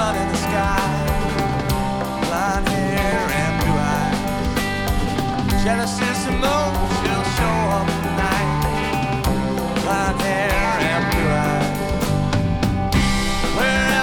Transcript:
sun in the sky, blonde hair and blue eyes, Genesis emotion.